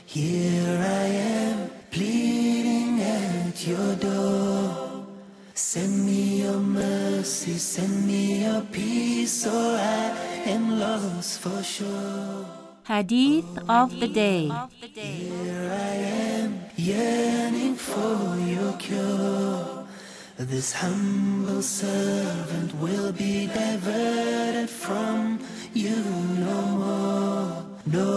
Here I am, pleading at your door. Send me your mercy, send me your peace, or I am lost for sure. Hadith of the Day. Here I am, yearning for your cure. This humble servant will be diverted from you no more, no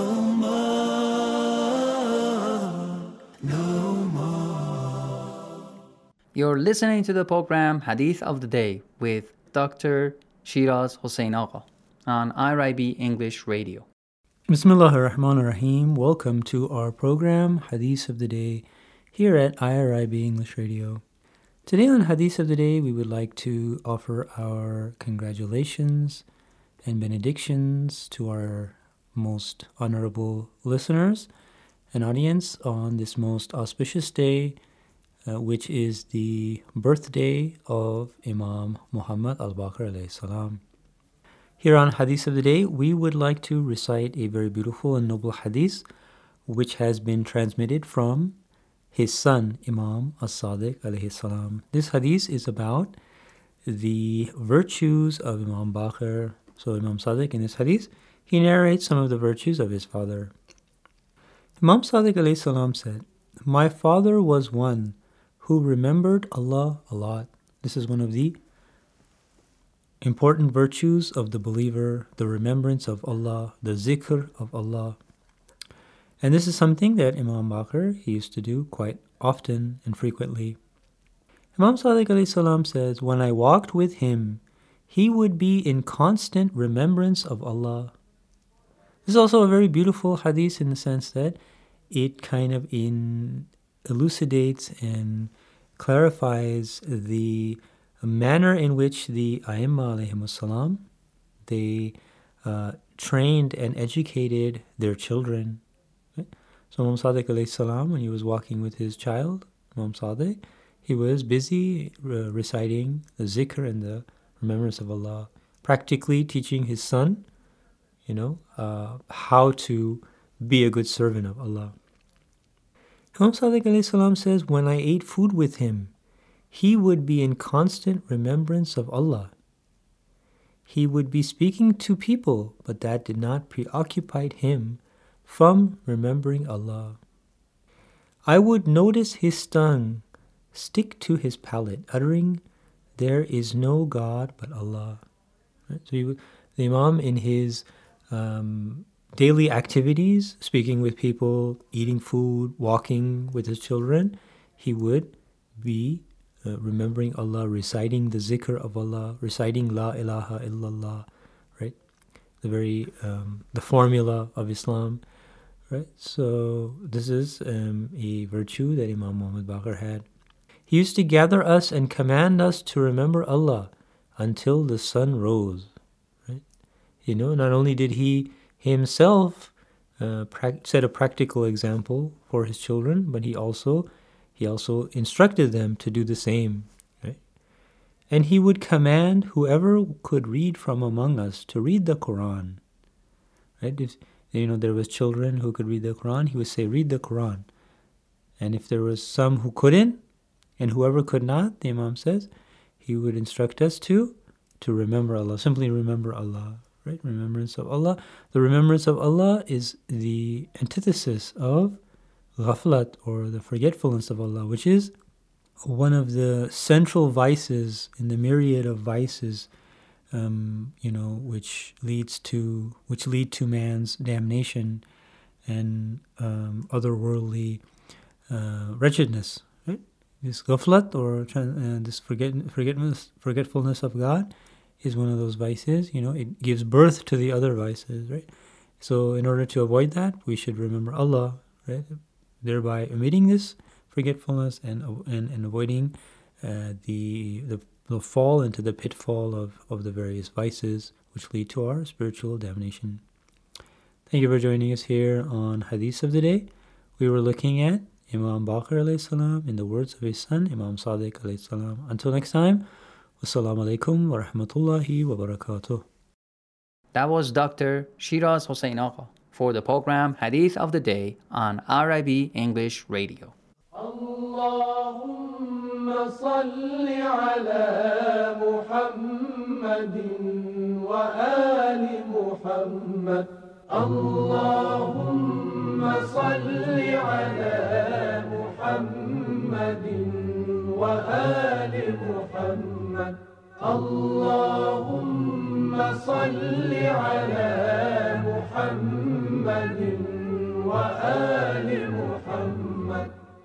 more, no more. You're listening to the program Hadith of the Day with Dr. Shiraz Hossein Agha on IRIB English Radio. Bismillah ar-Rahman ar-Rahim. Welcome to our program Hadith of the Day here at IRIB English Radio. Today on Hadith of the Day, we would like to offer our congratulations and benedictions to our most honorable listeners and audience on this most auspicious day, which is the birthday of Imam Muhammad al-Baqir alayhi salam. Here on Hadith of the Day, we would like to recite a very beautiful and noble hadith which has been transmitted from his son, Imam as-Sadiq alayhi salam. This hadith is about the virtues of Imam Baqir. So Imam Sadiq in this hadith, he narrates some of the virtues of his father. Imam Sadiq alayhi salam said, "My father was one who remembered Allah a lot." This is one of the important virtues of the believer, the remembrance of Allah, the zikr of Allah. And this is something that Imam Baqir, he used to do quite often and frequently. Imam Sadiq alayhi salam says, "When I walked with him, he would be in constant remembrance of Allah." This is also a very beautiful hadith in the sense that it kind of elucidates and clarifies the manner in which the A'imma alayhimus salam, they trained and educated their children. Right? So Imam Sadiq alayhi salam, when he was walking with his child, Imam Sadiq, he was busy reciting the zikr and the remembrance of Allah, practically teaching his son, how to be a good servant of Allah. Imam Sadiq alayhi salam says, "When I ate food with him, he would be in constant remembrance of Allah. He would be speaking to people, but that did not preoccupy him from remembering Allah. I would notice his tongue stick to his palate, uttering, 'There is no God but Allah.'" Right? So the Imam in his daily activities, speaking with people, eating food, walking with his children, he would be remembering Allah, reciting the zikr of Allah, reciting La ilaha illallah, right? The formula of Islam, right? So this is a virtue that Imam Muhammad Baqir had. He used to gather us and command us to remember Allah until the sun rose, right? Not only did he himself set a practical example for his children, but he also instructed them to do the same, right? And he would command whoever could read from among us to read the Quran, right? If there was children who could read the Quran, he would say, "Read the Quran." And if there was some who couldn't, and whoever could not, the Imam says, he would instruct us to remember Allah, simply remember Allah, right? Remembrance of Allah. The remembrance of Allah is the antithesis of ghaflat, or the forgetfulness of Allah, which is one of the central vices in the myriad of vices, which lead to man's damnation and otherworldly wretchedness. Right? This ghaflat, or this forgetfulness of God, is one of those vices. It gives birth to the other vices. Right? So in order to avoid that, we should remember Allah, right? Thereby omitting this forgetfulness and avoiding the fall into the pitfall of the various vices which lead to our spiritual damnation. Thank you for joining us here on Hadith of the Day. We were looking at Imam Baqir alayhi salam in the words of his son, Imam Sadiq alayhi salam. Until next time, wassalamu alaikum wa rahmatullahi wa barakatuh. That was Dr. Shiraz Hossein Agha for the program Hadith of the Day on RIB English Radio. اللهم صل على محمد وآل محمد. اللهم صل على محمد وآل محمد. اللهم صل على محمد وآل محمد.